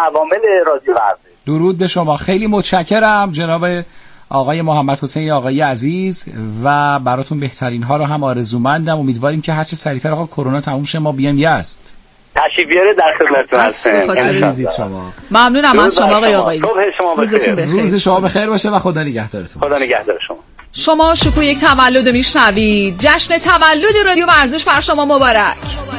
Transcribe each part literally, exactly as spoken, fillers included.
عوامل رادیو ورزش. درود به شما، خیلی متشکرم جناب آقای محمد حسین آقای عزیز و براتون بهترین ها رو هم آرزومندم. امیدواریم که هر چه سریعتر آقا کرونا تموم شه ما بیام یزد. تشریف بیاره در خدمتتون هستم. عزیزید شما. ممنونم از شما آقای آقایی. روز شما بخیر. روز شما بخیر باشه و خدا نگهدارتون. خدا نگهدار شما. شما شکوه یک تولد میشنوید. جشن تولد رادیو ورزش بر شما مبارک.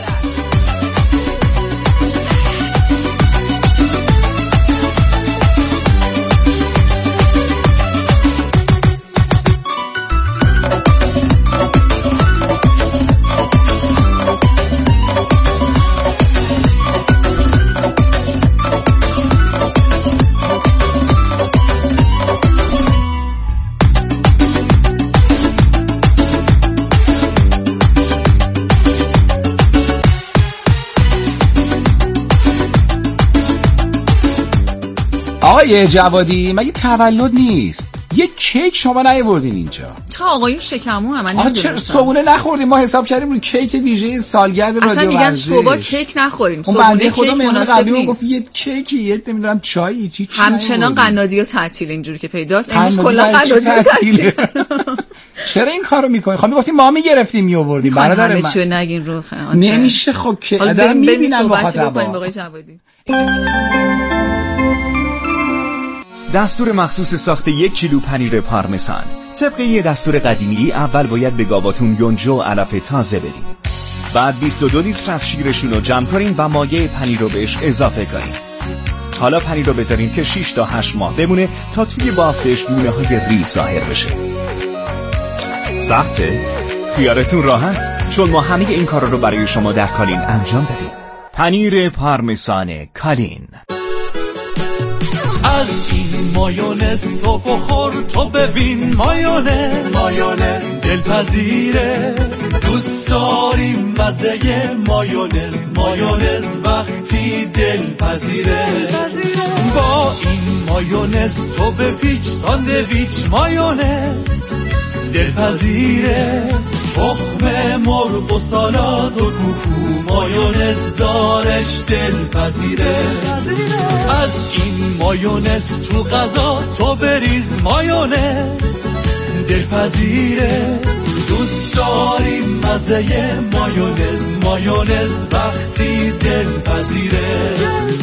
آقای جوادی مگه تولد نیست؟ یه کیک شما نیاوردین اینجا؟ تا آقایون شکمو هم آها چرا صبحونه نخوردیم؟ ما حساب کردیم روی کیک ویژه سالگرد رادیو ورزش. اصلا میگن صبح کیک نخوریم. اون بنده خدا مهمون قبلی گفت یه کیکی یه نمیدونم چایی چی چی. همچنان قنادی تعطیل اینجوری که پیداست. امروز کلا قنادی تعطیل. چرا این کارو میکنی؟ خب میگفتیم ما میگرفتیم میآوردیم برادر من. همه چیو نگین رو. نمیشه خب که آدم میبینن مخاطب. آقای جوادی دستور مخصوص ساخت یک کیلو پنیر پارمسان. طبق یه دستور قدیمی اول باید به گاواتون یونجه و علف تازه بدین. بعد بیست و دو لیتر از شیرشون رو جمع کنین و مایع پنیر رو بهش اضافه کنین. حالا پنیر رو بذارین که شش تا هشت ماه بمونه تا توی بافتش دونه های ریز ظاهر بشه. سخته؟ خیالتون راحت، چون ما همه این کارا رو برای شما در کالین انجام دادیم. پنیر پارمسان کالین. از این مایونز تو بخور تو ببین مایونز مایونز دلپذیره دوست داریم مزه مایونز مایونز وقتی دلپذیره با این مایونز تو بپیچ ساندویچ مایونز دلپذیره تخم مرغ و سالاد و کوکو مایونز دارش دلپذیره از این مایونز تو غذا تو بریز مایونز دلپذیره دوست داریم مزه مایونز مایونز وقتی دلپذیره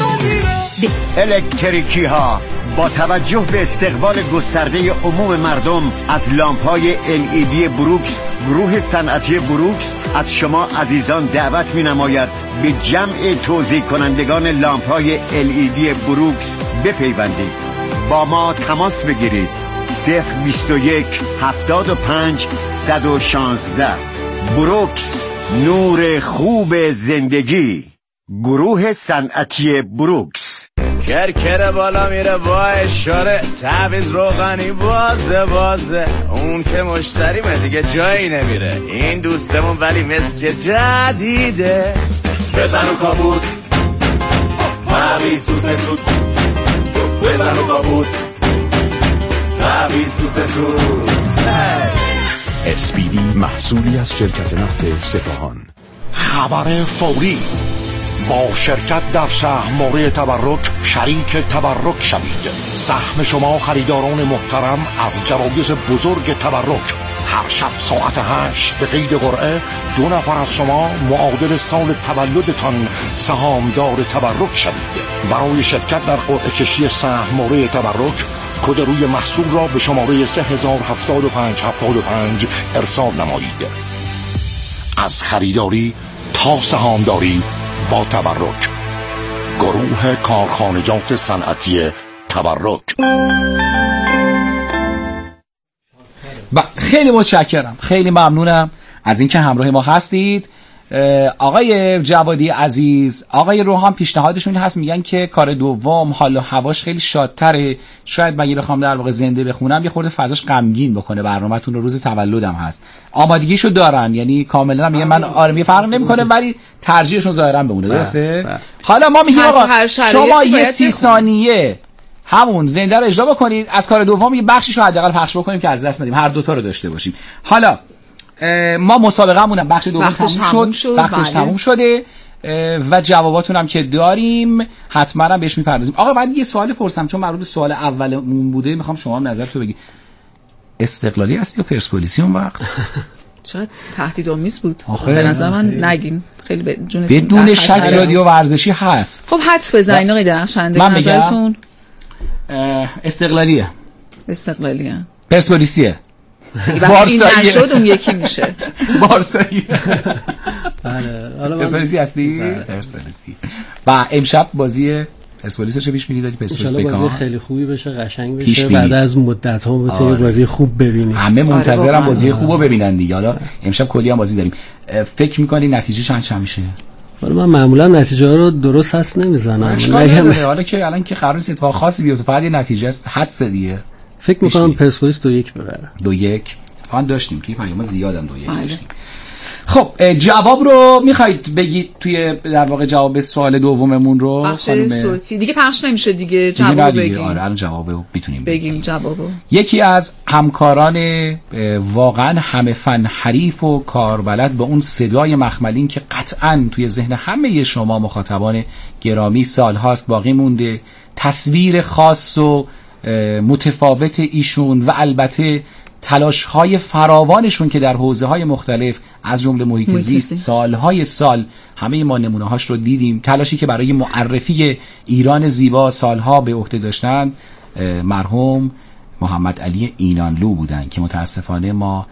الکتریکی ها با توجه به استقبال گسترده عموم مردم از لامپ‌های ال ای دی بروکس، گروه صنعتی بروکس از شما عزیزان دعوت می‌نماید به جمع توزیع کنندگان لامپ‌های ال ای دی بروکس بپیوندید. با ما تماس بگیرید. صفر بیست و یک هفتاد و پنج صد و شانزده. بروکس، نور خوب زندگی. گروه صنعتی بروکس. کرکره بالا میره با اشاره تعویض روغنی بازه بازه اون که مشتریمه دیگه جایی نمیره این دوستمون ولی مثل جدیده بزن و کابوت تعویض تو سسود بزن و کابوت تعویض تو سسود اسپیدی محصولی از شرکت نفت سپاهان. خبر فوری با شرکت در سهم‌موره تبرک شریک تبرک شوید. سهم شما خریداران محترم از جوایز بزرگ تبرک. هر شب ساعت هشت به قید قرعه دو نفر از شما معادل سال تولدتان سهامدار تبرک شوید. برای شرکت در قرعه کشی سهم‌موره تبرک کد روی محصول را به شماره سه هزار هفتاد و پنج هفتاد و پنج ارسال نمایید. از خریداری تا سهامداری با تبرک. گروه کارخانجات صنعتی تبرک. با خیلی متشکرم، خیلی ممنونم از اینکه همراه ما هستید. آقای جوادی عزیز، آقای روحان پیشنهادشون هست، میگن که کار دوم حال و هواش خیلی شادتره، شاید من بخوام در واقع زنده بخونم یه خورده فضاش غمگین بکنه برنامه‌تون رو، روز تولدم هست. آمادگیشو دارن، یعنی کاملا میگن من آره فرق نمیکنه ولی ترجیحشون ظاهرا بمونه، درسته؟ حالا ما میگیم آقا شما یه سی ثانیه همون زنده رو اجرا بکنید، از کار دوم یه بخشیش رو حداقل پخش بکنیم که از دست ندیم، هر دوتا رو داشته باشیم. حالا ما مسابقه‌مون بخش دوم تموم شد، بخشش تموم شده و جواباتون هم که داریم حتما هم بهش میپردازیم. آقا بعد یه سوال پرسم چون مربوط به سوال اولمون بوده، میخوام شما هم نظرتو بگی. استقلالی هستی یا پرسپولیسی اون وقت؟ شاید تهدیدآمیز بود. به نظر من نگین. خیلی بدون بدون شک رادیو ورزشی هست. خب حدس بزنین آقای درخشنده. من نظرتون استقلالیه. استقلالیه. پرسپولیسیه. بارسایی نشد اون یکی میشه. بارسایی. بله. حالا پرسپولیسی هستی؟ پرسپولیسی. و امشب بازی پرسپولیس رو چه پیش بینی داری؟ پرسپولیس بکام بازی خیلی خوبی بشه، قشنگ بشه، بعد از مدت ها بتونیم بازی خوب ببینیم. همه منتظرم بازی خوبو ببینن دیگه. حالا امشب کلی هم بازی داریم. فکر می‌کنی نتیجه چند چند میشه؟ حالا من معمولا نتیجه رو درست حدس نمیزنم. حالا که الان که قرار نیست اتفاق خاصی بیفته، فقط یه نتیجه است، حدس دیگه. فکر می‌کنم پرسپولیس دو یک ببره. دو یک. فقط داشتیم توی پیام زیادم دو یک داشتیم. خب جواب رو میخواید بگید توی در واقع جواب به سوال دوممون رو؟ بخش صوتی دیگه پخش نمیشه دیگه، جواب بگیم. آره الان جواب میتونیم بگیم. بگیم جوابو. یکی از همکاران واقعا همه فن حریف و کاربلد با اون صدای مخملین که قطعاً توی ذهن همه شما مخاطبان گرامی سالهاست باقی مونده، تصویر خاص و متفاوت ایشون و البته تلاش‌های فراوانشون که در حوزه‌های مختلف از جمله محیط زیست سالهای سال همه ما نمونه‌هاش رو دیدیم، تلاشی که برای معرفی ایران زیبا سالها به عهده داشتن مرحوم محمد علی اینانلو بودن که متاسفانه ما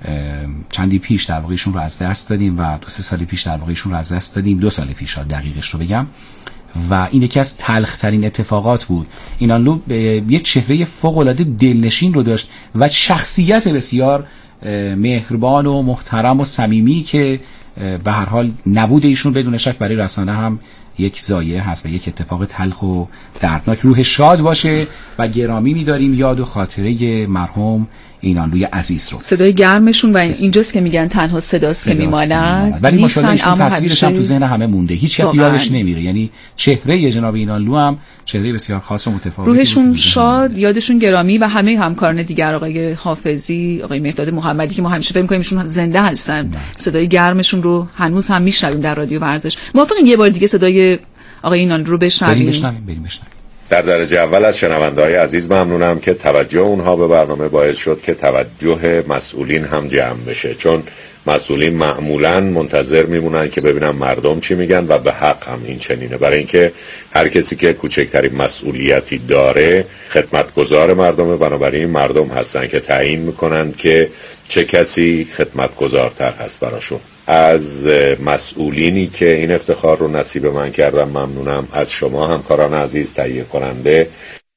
چندی پیش در واقع ایشون رو از دست دادیم و دو سه سال پیش در واقع ایشون رو از دست دادیم دو سال پیش دقیقش رو بگم و این یکی از تلخ‌ترین اتفاقات بود. اینانلو یه چهره فوق‌العاده دلنشین رو داشت و شخصیت بسیار مهربان و محترم و صمیمی که به هر حال نبود ایشون بدون شک برای رسانه هم یک ضایعه هست و یک اتفاق تلخ و دردناک. روح شاد باشه و گرامی می‌داریم یاد و خاطره مرحوم اینانلوی عزیز رو. صدای گرمشون و اینجاست که میگن تنها صداست که میماند، ولی ماشاءالله ایشون تصویرش هم تو ذهن همه مونده، هیچ کسی یادش نمیره. یعنی چهره جناب اینانلو هم چهره بسیار خاص و متفاوتی. روحشون شاد، یادشون گرامی و همه همکاران دیگر، آقای حافظی، آقای مهداد محمدی که ما همیشه فکر می‌کنیم ایشون زنده هستن. صدای گرمشون رو هنوز هم میشنویم در رادیو ورزش. موافقین یه بار دیگه صدای آقای اینانلو رو بشنویم؟ بریم بشنویم بریم بشنویم. در درجه اول از شنونده‌های عزیز ممنونم که توجه اونها به برنامه باعث شد که توجه مسئولین هم جمع بشه، چون مسئولین معمولاً منتظر میمونن که ببینن مردم چی میگن و به حق هم این چنینه، برای اینکه هر کسی که کوچکترین مسئولیتی داره خدمتگزار مردمه، بنابراین مردم هستن که تعیین میکنن که چه کسی خدمتگزارتر هست براشون. از مسئولینی که این افتخار رو نصیب من کردم ممنونم، از شما همکاران عزیز تهیه کننده.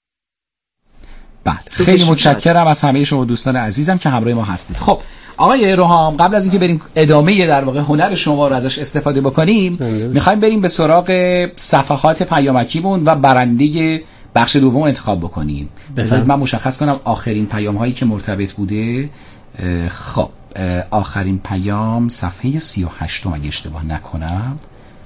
بله خیلی متشکرم از همه شما دوستان عزیزم که همراه ما هستید. خب آقای روحام، قبل از اینکه بریم ادامه در واقع هنر شما رو ازش استفاده بکنیم، میخوایم بریم به سراغ صفحات پیامکیمون و برنده بخش دوم انتخاب بکنیم. بذارید من مشخص کنم آخرین پیام هایی که مرتبط بوده. خب آخرین پیام صفحه سی و هشت اگه اشتباه نکنم،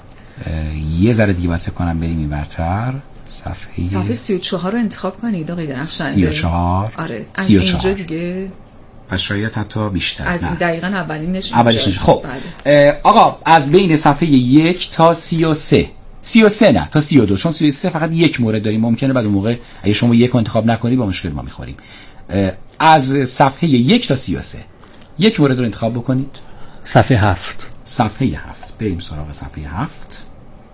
یه ذره دیگه باید فکر کنم بریم این برتر. صفحه صفحه سی و چهار رو انتخاب کنید آقای درخشنده. سی و چهار آره از اینجا دیگه پس شاید حتی بیشتر. از این دقیقاً اولینش اولینش. خب آقا از بین صفحه یک تا سی و سه سی و سه نه تا سی و دو، چون سی و سه فقط یک مورد داریم، ممکنه بعد اون موقع اگه شما یک رو انتخاب نکنید با مشکل ما میخوریم. از صفحه یک تا سی و سه یک مورد رو انتخاب بکنید. صفحه هفت. صفحه هفت بریم سراغ صفحه هفت.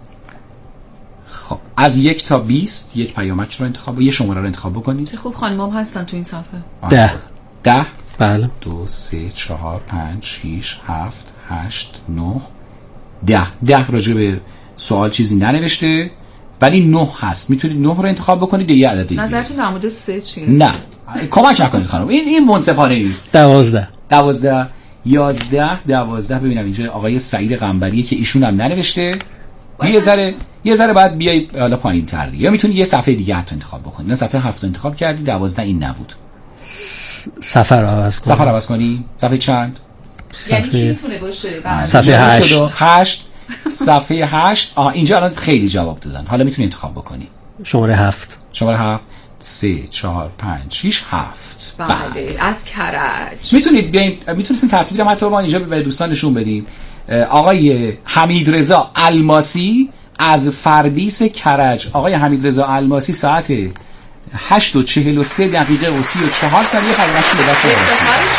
خب از یک تا بیست یک پیامک رو انتخاب و یه شماره رو انتخاب بکنید. خوب خانمام هستن تو این صفحه. ده. ده. بله. دو سه چهار پنج شیش هفت هشت نه ده. ده راجع به سوال چیزی ننوشته ولی نه هست، میتونید نه رو انتخاب بکنید. یه عدد دیگه. نظرتون در مورد سه چیه؟ نه کمک نکنید خانم، این این منصفانه نیست. دوازده. دوازده. یازده. دوازده. ببینم اینجا آقای سعید قنبریه که ایشون هم ننوشته. یه ذره یه ذره بعد بیای حالا پایین تر دیگه، یا میتونید یه صفحه دیگه حتی انتخاب بکنید. نه صفحه هفت انتخاب کردی، دوازده این نبود. صفحه رو عوض کنی. صفحه رو عوض کنی. صفحه چند؟ یعنی چی میتونه باشه؟ صفحه هشت. هشت. صفحه هشت. آها اینجا الان خیلی جواب دادن. حالا میتونی انتخاب بکنی. شماره هفت. شماره هفت. سه چهار پنج شیش هفت. بله از کرج. میتونید بیاین، میتونستین تصویرم حتی ما اینجا به دوستان نشون بدیم. آقای حمیدرضا الماسی از فردیس کرج. آقای حمیدرضا الماسی ساعت هشت و چهل و سه دقیقه و سی و چهار ثانیه پیامش به دست رسید.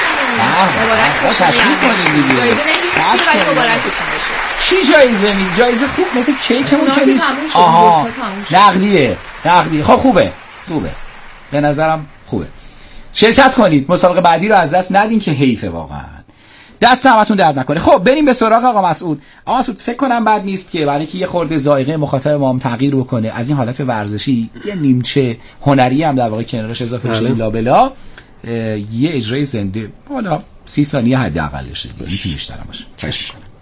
تشریف کنید دیگه. چی جایزه می؟ جایزه خوب مثل کیکمون که نیست. آها نقدیه نقدیه. خب خوبه خوبه به نظرم خوبه. شرکت کنید، مسابقه بعدی رو از دست ندین که حیفه واقعا. دست همتون درد نکنه. خب بریم به سراغ آقا مسعود. آقا مسعود فکر کنم بد نیست که برای اینکه یه خورده ذائقه مخاطب ما هم تغییر بکنه از این حالت ورزشی یه نیمچه هنری هم در واقع کنارش اضافه بشه لابلا یه اجرای زنده حالا سی ثانیه حداقلش دیگه میتونه بیشتر باشه. خواهش می‌کنم.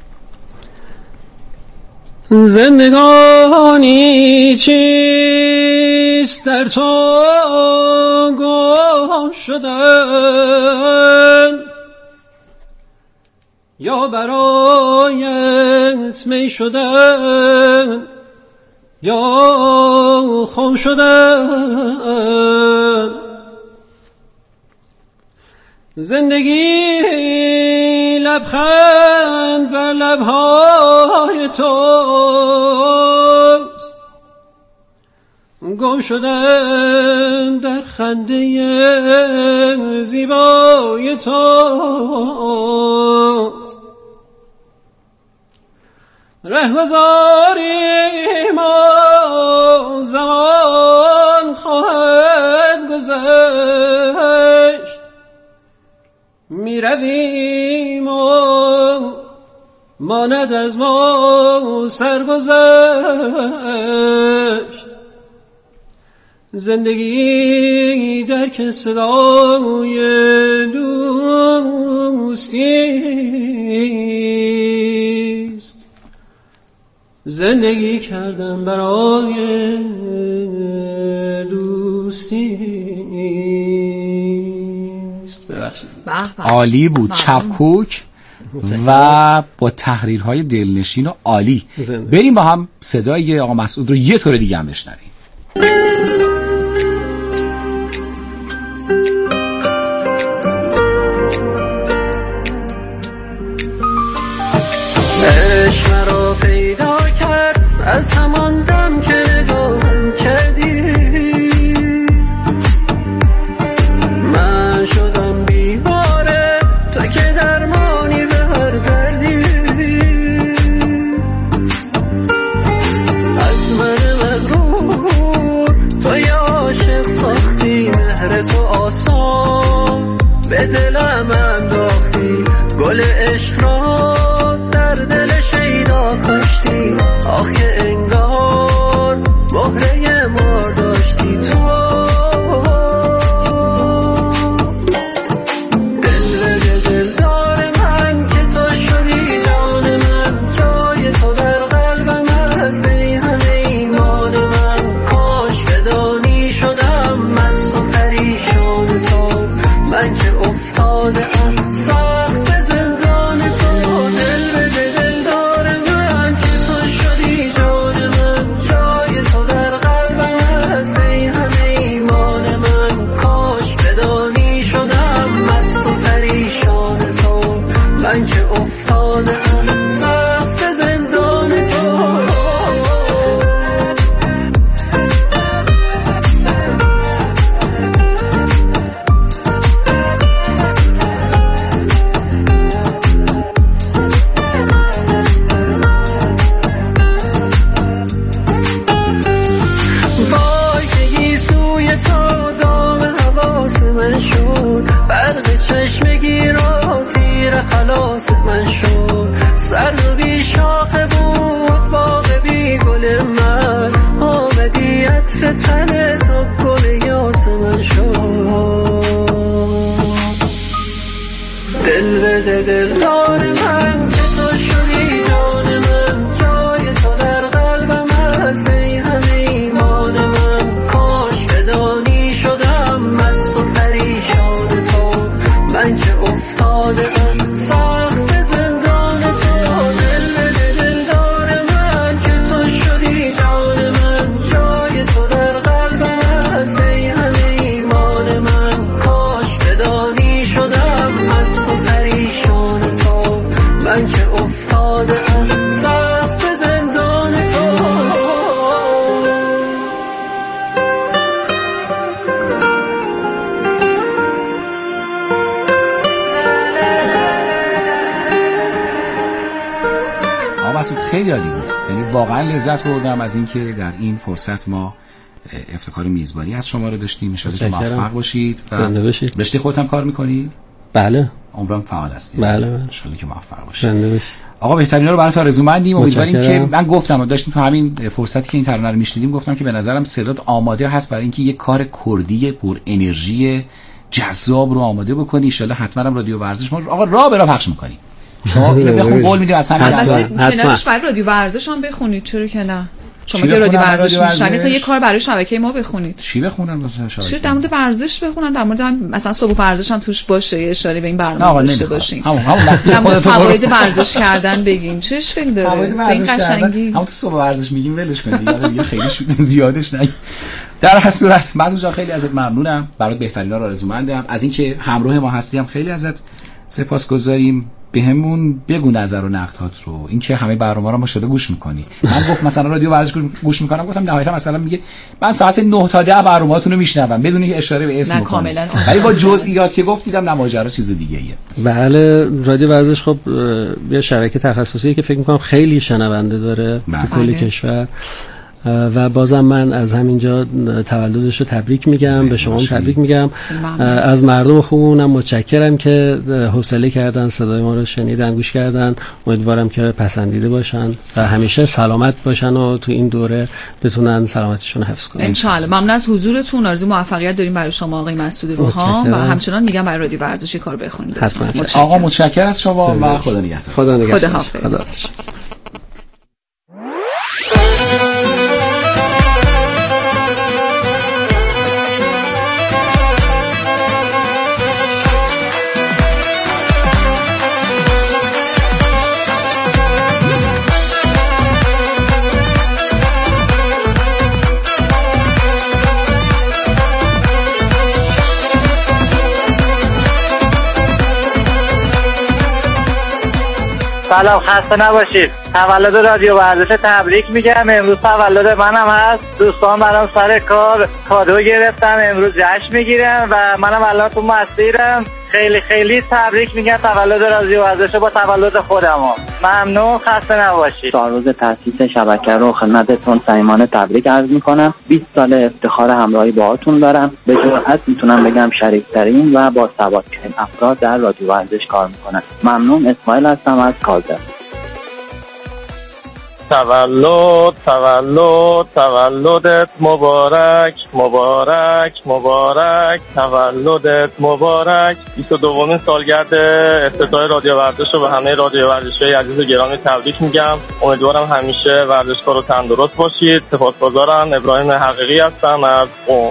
زندگانی چیست در تو گم شدن یا برایت می شدن یا خم شدن. زندگی لبخند بر لبهای توست، گم شدن در خنده زیبای توست. رهگذاری ما زمان خواهد گذشت، می رویم و ماند از ما سرگذشت. زندگی در که صدای دوستیست، زندگی کردم برای دوستیست. ببخشید. عالی بود، چپکوک و با تحریرهای دلنشین و عالی. بریم با هم صدای آقا مسعود رو یه طور دیگه هم بشنویم. عشق مرا پیدا کرد از همان دم که نگاهم کردی، من شدم بیماره تو که درمانی به هر دردی. از من مغرور تو یا عاشق ساختی، مهر تو آسان به دلم انداختی، گل عشق را در دل شیدا کاشتی. آخ که انگار مهره مار داشتی تو، دل به دل دار من که تو شدی جان من، جای تو در قلبم هست ای همه ایمان من. کاش بدانی شدم مست و پریشان تو، من که افتاده ام سخت به زندان تو. دل به دل دار من که تو شدی جان من، جای تو در قلبم هست ای همه ایمان من. کاش بدانی شدم مست و پریشان تو، من که افتاده ام سخت به زندان تو. من شد برق چشمگی را تیر خلاص من شد. سرد و بی شاخه بود باغ بی گل من، آمدی عطر تن تو گل یاس من شد. دل به دل دار من که تو شدی جان من، جای تو در قلبم هست ای همه ایمان من. کاش بدانی شدم مست و پریشان تو، من که افتاده ام سخت به زندان تو. دل به دل دار من که تو شدی جان من، جای تو در قلبم هست ای همه ایمان من. کاش بدانی شدم مست و پریشان تو، مسعود خیلی عالی بود، یعنی واقعا لذت بردم از اینکه در این فرصت ما افتخار میزبانی از شما رو داشتیم. ان شاءالله که موفق باشید و زنده باشید. رشته خودت هم کار می‌کنی؟ بله. عمرم فعال هستی؟ بله. ان شاءالله که موفق باشید. زنده باشید. آقا بهترینا رو برات آرزومندیم. امیدواریم که من گفتم داشتیم تو همین فرصتی که این ترانه رو میشنیدیم گفتم که به نظرم صدات آماده هست برای اینکه یک کار کردی پر انرژی جذاب رو آماده بکنی. ان شاءالله حتما هم رادیو ورزش ما آقا راه برا پخش می‌کنیم. شما اینو بخون قول میدید از همین البته کنارش برای رادیو ورزش هم بخونید، چرا که نه؟ شما که رادیو ورزش میشنوید مثلا یه کار برای شبکه ما بخونید. چی بخونن مثلا شبکه؟ چرا در مورد ورزش بخونن، در مورد مثلا صبح ورزش هم توش باشه، یه اشاره به این برنامه داشته باشین. همون همون مسیر خودتون فواید ورزش کردن بگین چه اشکالی داره؟ به این قشنگی همون تو صبح ورزش میگیم ولش کنید دیگه، خیلی زیادش نگید. در هر صورت مسعود جان خیلی ازت ممنونم، برات بهترینا رو آرزومندم. از اینکه همراه ما هستیم خیلی ازت سپاسگزاریم. بهمون بگو نظر و نقدات رو، اینکه همه برنامه‌ها رو ما شده گوش می‌کنی. من گفت مثلا رادیو ورزش گوش می‌کنم، گفتم نهایتا مثلا میگه من ساعت نه تا ده برنامه‌هاتون رو میشنوم بدون اینکه اشاره به اسم کنم، ولی با جزئیات که گفت دیدم نماجرا چیز دیگه ایه. بله رادیو ورزش خب یه شبکه تخصصیه که فکر می‌کنم خیلی شنونده داره تو کل کشور و بازم من از همینجا تولدش رو تبریک میگم، به شما تبریک میگم. از مردم خوبمونم متشکرم که حوصله کردن، صدای ما رو شنیدن، گوش کردن. امیدوارم که پسندیده باشن و همیشه سلامت باشن و تو این دوره بتونن سلامتیشون رو حفظ کنن ان شاء الله. ممنون از حضورتون، آرزو موفقیت داریم برای شما آقای مسعود روحان و همچنان میگم برای رادیو ورزش کار بخونید. آقا متشکرم از شما و خدا نگهدار. خدا نگهدار. خدا حافظ. سلام، خسته نباشید. تولد رادیو ورزش تبریک میگم. امروز تولد منم هست. دوستان برام سر کار کادو گرفتن، امروز جشن میگیرم و منم الان تو مسیرم. خیلی خیلی تبریک میگم تولد رادیو ورزش با تولد خودم. ممنون، خسته نباشید. سال روز تأسیس شبکه رو خدمتتون صمیمانه تبریک عرض میکنم. بیست سال افتخار همراهی باهاتون دارم. به جرئت میتونم بگم شریک‌ترین و با سوادترین افراد در رادیو ورزش کار میکنن. ممنون. اسماعیل هستم از کازر. تولد تولد تولدت مبارک مبارک مبارک تولدت مبارک. بیست و دومین سالگرد افتتاح رادیو ورزش رو به همه رادیو ورزشی عزیز و گرامی تبریک میگم. امیدوارم همیشه ورزشکار و تندرست باشید. سپاسگزارم. ابراهیم حقیقی هستم از قم.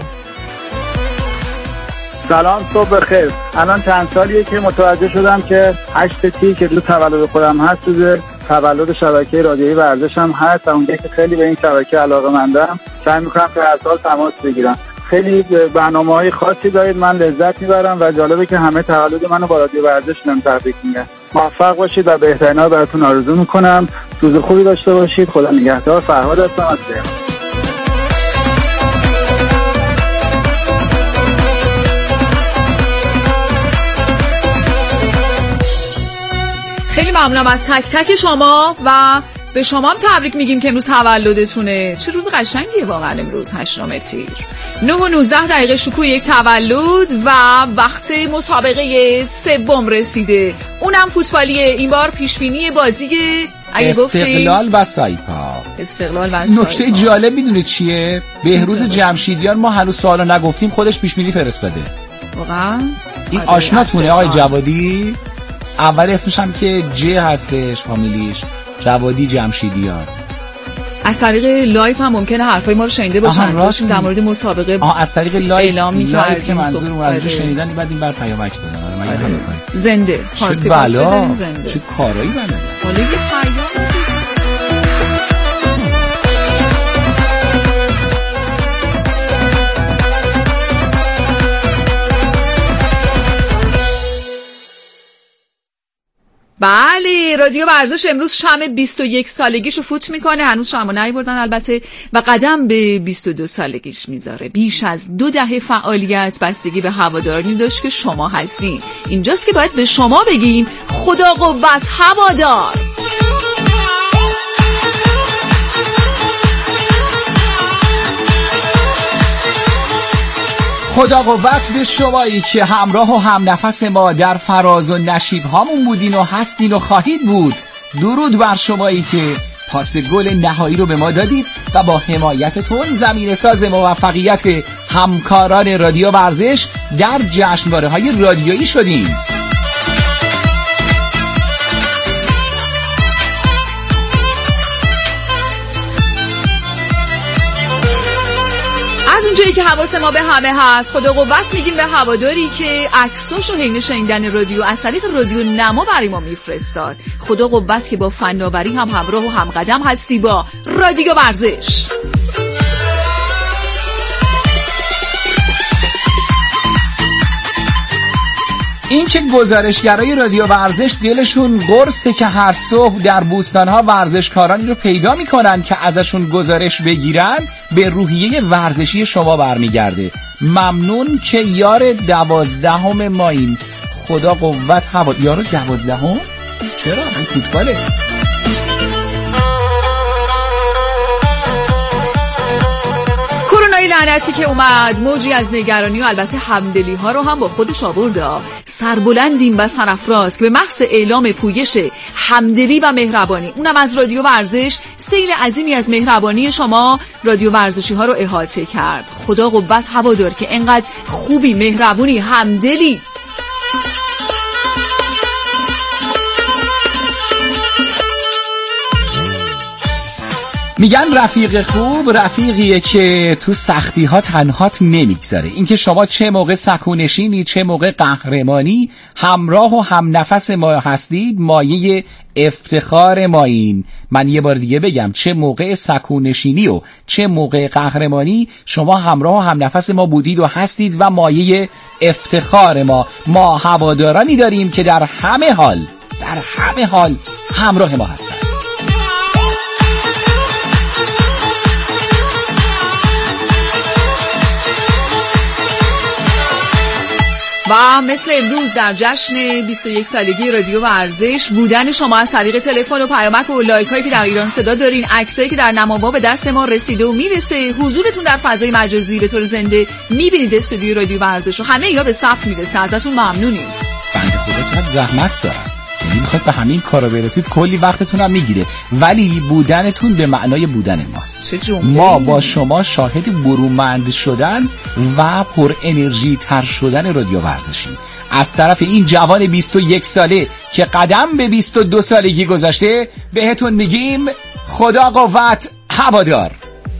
سلام، صبح بخیر. الان چند سالیه که متوجه شدم که هشت تی که روز تولد خودم هست روز تولد شبکه رادیویی ورزش هم هست و اونجا که خیلی به این شبکه علاقه‌مندم سعی می‌کنم که هر سال تماس بگیرم. خیلی برنامه‌های خاصی دارید، من لذت می‌برم و جالبه که همه تولد منو با رادیو ورزش هم تبریک میگن. موفق باشید و بهترینا رو براتون آرزو می‌کنم. روز خوبی داشته باشید. خدا نگهدار. فرهاد هستم از تهران. خیلی ممنونم از تک تک شما و به شما هم تبریک میگیم که امروز تولدتونه. چه روز قشنگیه واقعا امروز هشتم تیر. نه و نوزده دقیقه شکوه یک تولد و وقت مسابقه سوم رسیده. اونم فوتبالیه. این بار پیشبینی بازی استقلال و سایپا. استقلال و سایپا. نکته جالب میدونید چیه؟ بهروز جمشیدیان ما هنوز سوالا نگفتیم خودش پیشبینی فرستاده. واقعا این آشناتونه آقای جوادی؟ اول اسمش هم که ج هستش فامیلیش جوادی جمشیدیان. از طریق لایف هم ممکنه حرفای ما رو شنیده باشن. داشتیم در مورد مسابقه آه از طریق لایف اعلام می‌کردیم که منظور اون از شنیدن بعد این بر پیامک دادن. آره من یادم زنده فارسی باز بدیم زنده. چه کارایی بلده. حالا یه پیام بله رادیو ورزش امروز شمع بیست و یک سالگیشو فوت میکنه. هنوز شمع نیاوردن البته و قدم به بیست و دو سالگیش میذاره. بیش از دو دهه فعالیت بستگی به هوادارانی داشت که شما هستین. اینجاست که باید به شما بگیم خدا قوت هوادار. خدا قوت به شمایی که همراه و هم نفس ما در فراز و نشیب هامون بودین و هستین و خواهید بود. درود بر شمایی که پاس گل نهایی رو به ما دادید و با حمایتتون زمین ساز موفقیت همکاران رادیو ورزش در جشنواره های رادیویی شدیم. از اونجایی که حواس ما به همه هست، خدا قوت میگیم به هواداری که عکساشو حین شنیدن رادیو از طریق رادیو نما برای ما میفرستاد. خدا قوت که با فناوری هم همراه و هم قدم هستی با رادیو ورزش. این که گزارشگرای رادیو ورزش دلشون قرصه که هر صبح در بوستانها ورزشکارانی رو پیدا میکنن که ازشون گزارش بگیرن، به روحیه ورزشی شما برمیگرده. ممنون که یار دوازدهم ما این. خدا قوت هوا. یار دوازدهم؟ چرا؟ این فوتباله. کرونای لعنتی که اومد موجی از نگرانی و البته همدلی ها رو هم با خودش آورده. سربلندیم و سرافراز که به محض اعلام پویش همدلی و مهربانی، اونم از رادیو ورزش، سیل عظیمی از مهربانی شما رادیو ورزشی ها رو احاطه کرد. خدا قوت هوادار که انقدر خوبی، مهربونی، همدلی. میگن رفیق خوب رفیقیه که تو سختی ها تنهات نمیگذاره. اینکه شما چه موقع سکونشینی چه موقع قهرمانی همراه و هم نفس ما هستید، مایه افتخار ما این. من یه بار دیگه بگم، چه موقع سکونشینی و چه موقع قهرمانی شما همراه و هم نفس ما بودید و هستید و مایه افتخار ما. ما هوادارانی داریم که در همه حال در همه حال همراه ما هستند. و مثل امروز در جشن بیست و یک سالگی رادیو ورزش، بودن شما از طریق تلفن و پیامک و لایک هایی که در ایران صدا دارین، عکسایی که در نماوا به دست ما رسیده و میرسه، حضورتون در فضای مجازی به طور زنده میبینید استودیو رادیو ورزش و همه اینا به ثبت میرسه. ازتون ممنونیم. بنده خدا چقدر زحمت دارن، یعنی میخواد به همین کارا برسید، کلی وقتتون هم میگیره، ولی بودنتون به معنای بودن ماست. چه جمله؟ ما با شما شاهد برومند شدن و پر انرژی تر شدن رادیو ورزشی. از طرف این جوان بیست و یک ساله که قدم به بیست و دو سالگی گذاشته، بهتون میگیم خدا قوت هوادار.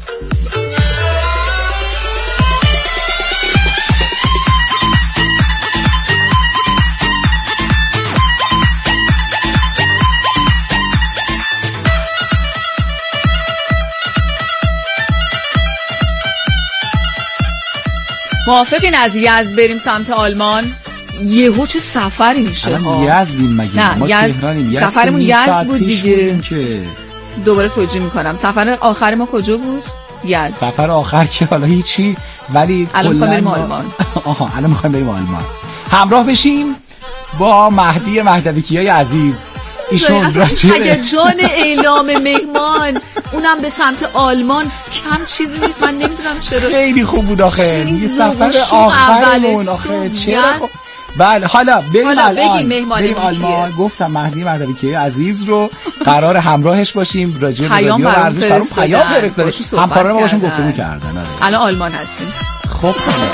موافقین از یزد بریم سمت آلمان؟ یهو چه سفری میشه ها. یزدیم مگه؟ نه ما یزد. تهرانیم. سفرمون یزد بود دیگه. که دوباره توجیه میکنم. سفر آخر ما کجا بود؟ یزد. سفر آخر که حالا هیچی، ولی الان میخوایم بریم آلمان. آها الان میخوایم بریم آلمان. همراه بشیم با مهدی مهدویکیای عزیز. ایشون راجع هیجان اعلام مهمان، اونم به سمت آلمان، کم چیزی نیست. من نمیدونم چرا خیلی خوب بود آخه. یه سفر آخرمون آخه چرا. بله حالا بریم الان بریم آلمان. گفتم مهدی مهدویکیای عزیز رو قرار همراهش باشیم، راجع به رادیو ورزش برام پیام فرستاده، همکاران ما باشون گفتگو کردن. الان آلمان هستیم. خب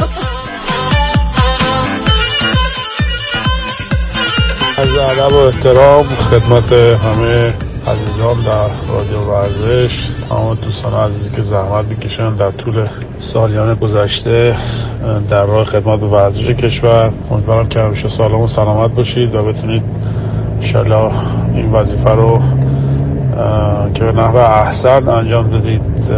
از ادب و احترام خدمت همه عزیزان در رادیو ورزش، تمام دوستان عزیزی که زحمت میکشن در طول سالیان گذشته در راه خدمت به ورزش کشور. امیدوارم که همیشه سالم و سلامت باشید و بتونید انشالله این وظیفه رو که به نحو احسن انجام دادید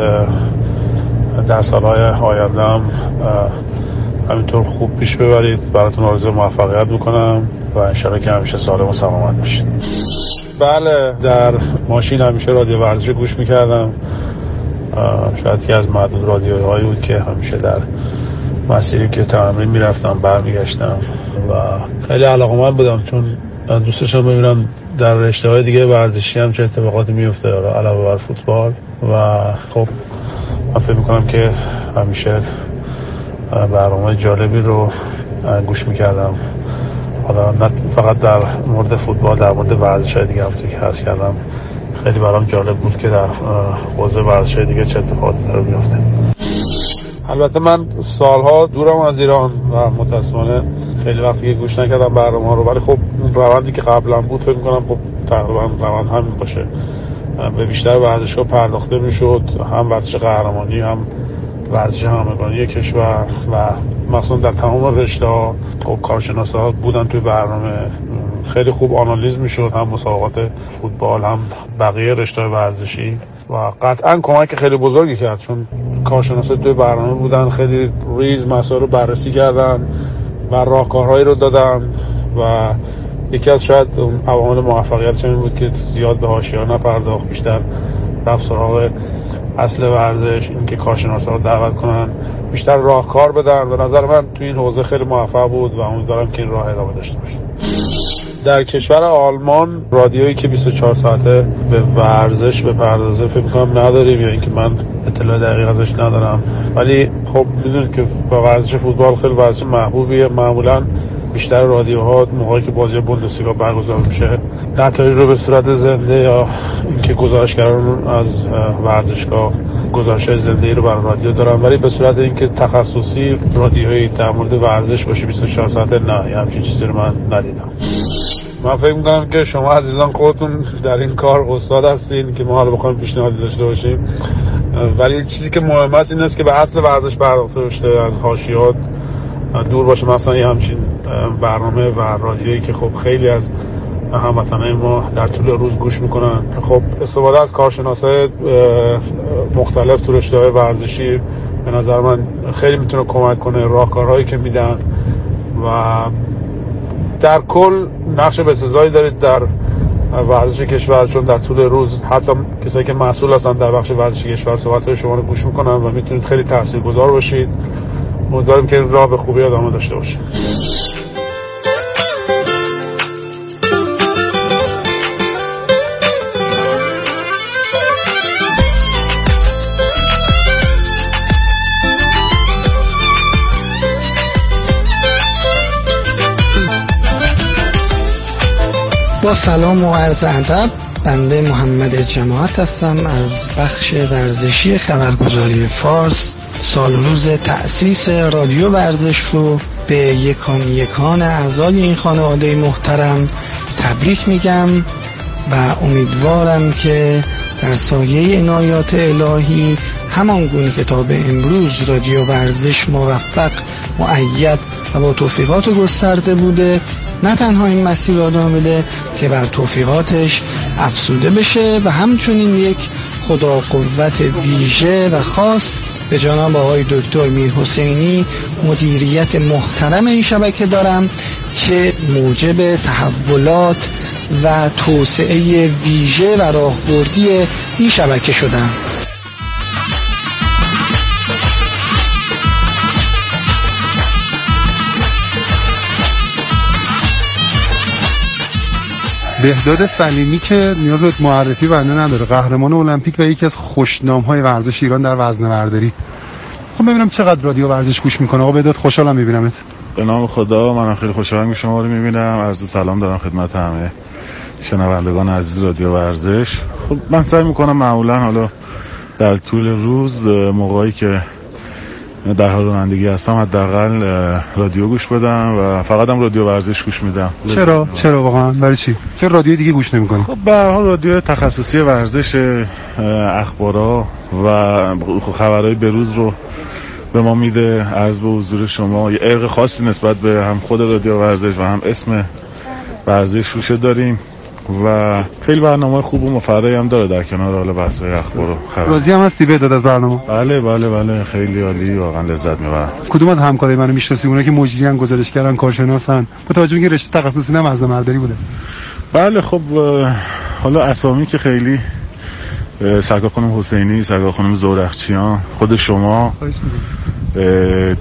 در سالهای آینده هم همینطور خوب پیش ببرید. براتون آرزوی موفقیت میکنم و انشالله که همیشه سالم و سلامت باشید. بله در ماشین همیشه رادیو ورزش گوش میکردم. شاید که از معدود رادیوهایی بود که همیشه در مسیری که تمرین میرفتم برمیگشتم و خیلی علاقه‌مند بودم، چون دوست داشتم ببینم در رشته‌های دیگه ورزشی هم چه اتفاقاتی میفته علاوه بر فوتبال. و خب من فکر میکنم که همیشه برنامه جالبی رو گوش میکردم. حالا نه فقط در مورد فوتبال، در مورد ورزش‌های دیگه هم که هست کردم. خیلی برام جالب بود که در حوزه ورزش‌های دیگه چه اتفاقاتی داره میفته. البته من سالها دورم از ایران و متأسفانه خیلی وقتی که گوش نکردم برنامه‌ها رو، ولی خب روندی که قبلا بود فکر می‌کنم خب تقریبا روند همین باشه. به بیشتر ورزش‌ها پرداخته می‌شد، هم ورزش قهرمانی هم ورزش همگانی کشور و مثلا در تمام رشته‌ها خب کارشناسا بودن توی برنامه. خیلی خوب آنالیز می‌شد، هم مسابقات فوتبال هم بقیه رشته‌های ورزشی و قطعاً کمک خیلی بزرگی کرد، چون کارشناسا توی برنامه بودن، خیلی ریز مسائل رو بررسی کردن و راهکارهایی رو دادن و یکی از شاید عوامل موفقیتش این بود که زیاد به حاشیه‌ها نپرداخت، بیشتر رفت سراغ اصل ورزش، اینکه کارشناسا رو دعوت کنن، بیشتر راهکار بدن. به نظر من توی این حوزه خیلی موفق بود و امیدوارم که این راه ادامه داشته باشه. در کشور آلمان رادیویی که بیست و چهار ساعته به ورزش بپردازه فکر می‌کنم نداریم، یا اینکه من اطلاع دقیق ازش ندارم، ولی خب می‌دونید که با ورزش فوتبال خیلی ورزش محبوبیه. معمولاً بیشتر رادیوها موقعی که بازی بوندسلیگا برگزار میشه نتایج رو به صورت زنده یا اینکه گزارشگران از ورزشگاه گزارش زنده رو برای رادیو دارن، ولی به صورت اینکه تخصصی رادیویی در مورد ورزش باشه بیست و چهار ساعته نه، یه همچین چیزی رو من ندیدم. من فکر می‌کنم که شما عزیزان خودتون در این کار استاد هستین که ما حالا بخوایم پیشنهادی داشته باشیم، ولی چیزی که مهم است این است که به اصل ورزش پرداخته بشه، از حاشیات دور باشه. مثلا یه همچین برنامه و رادیویی که خب خیلی از هموطنای ما در طول روز گوش میکنن، خب استفاده از کارشناسای مختلف تو رشته‌های ورزشی به نظر من خیلی میتونه کمک کنه، راهکارهایی که میدن و در کل نقش بسزایی دارید در ورزش کشور، چون در طول روز حتی کسایی که مسئول هستن در بخش ورزش کشور صحبت‌های شما رو گوش میکنن و میتونید خیلی تاثیرگذار باشید. امیدواریم که این راه به خوبی ادامه داشته باشه. با سلام و عرض ادب، بنده محمد جماعت هستم از بخش ورزشی خبرگزاری فارس. سال روز تأسیس رادیو ورزش رو به یکان یکان اعضای این خانواده محترم تبریک میگم و امیدوارم که در سایه عنایات الهی همان گونه که تا به امروز رادیو ورزش موفق، مؤید و با توفیقات گسترده بوده، نه تنها این مسیر ادامه بده که بر توفیقاتش افزوده بشه و همچنین یک خدا قوت ویژه و خاص به جناب آقای دکتر میرحسینی مدیریت محترم این شبکه دارم که موجب تحولات و توسعه ویژه و راهبردی این شبکه شدن. بهداد سلیمی که نیاز به معرفی بنده نداره، قهرمان المپیک و یکی از خوشنام‌های ورزش ایران در وزنه‌برداری. خب ببینم چقدر رادیو ورزش گوش میکنه. آقا بهداد خوشحالم میبینمت. به نام خدا، منم خیلی خوشحالم که شما رو میبینم. عرض سلام دارم خدمت همه شنوندگان عزیز رادیو ورزش. خب من سعی میکنم معمولا حالا در طول روز موقعی که در حال رانندگی هستم حداقل رادیو گوش بدم و فقط هم رادیو ورزش گوش میدم. چرا چرا واقعا برای چی؟ چرا رادیو دیگه گوش نمی‌کنی؟ خب به هر حال رادیو تخصصی ورزش، اخبارا و خبرهای بروز رو به ما میده. عرض به حضور شما یه عشق خاصی نسبت به هم خود رادیو ورزش و هم اسم ورزش روش داریم و خیلی برنامه خوب و مفرحی هم داره در کنار حالا بحث‌های اخبار و خبر. راضی هم هستی بهداد از برنامه؟ بله بله بله خیلی عالی، واقعا لذت میبرم. کدوم از همکارای منو میشناسی؟ اونایی که مجریان، گزارشگرن، کارشناسن، متوجه میشی رشته تخصصی نه وزنه‌برداری بوده؟ بله خب حالا اسامی که خیلی سرکار خانم حسینی، سرکار خانم زورخچیان، خود شما